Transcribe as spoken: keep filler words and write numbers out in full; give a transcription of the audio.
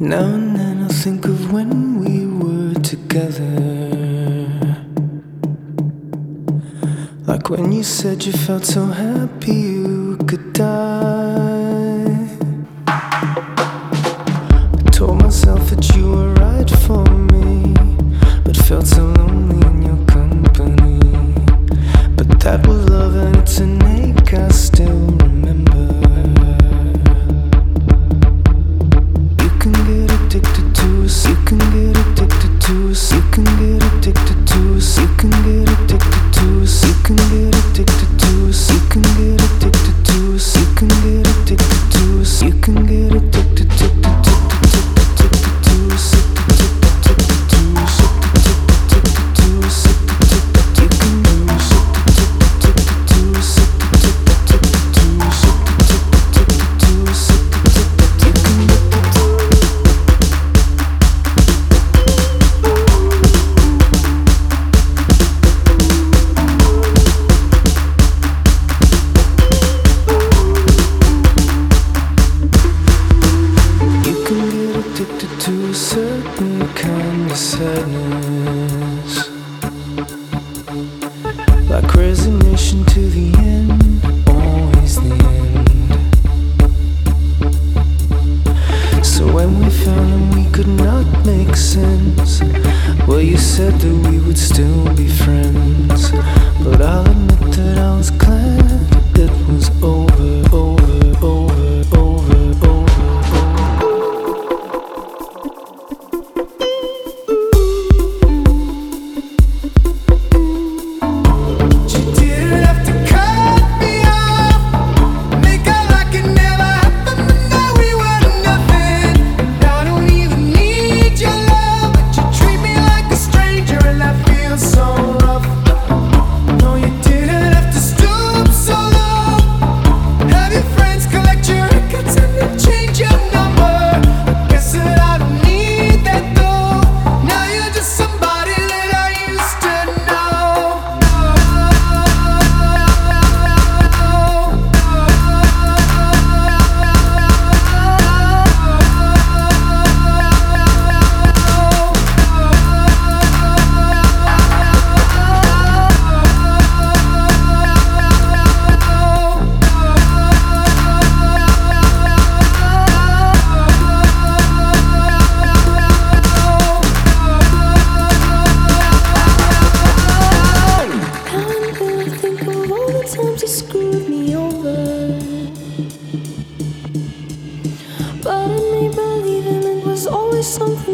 Now and then I think of when we were together, like when you said you felt so happy you could die. I told myself that you were right for me, but felt so lonely in your company. But that was love and it's an ache I still remember. You can get addicted to us, you can get addicted to us, you can get addicted to us, you can get addicted to us, you can get addicted to us, you can get addicted to us, you can get addicted to us, you can get addicted to to a certain kind of sadness, like resignation to the end, always the end. So when we found that we could not make sense, well, you said that we would still be friends. But I'll admit that I was glad it was over, over, over, over, over. Times you screwed me over, but I made believe, and it was always something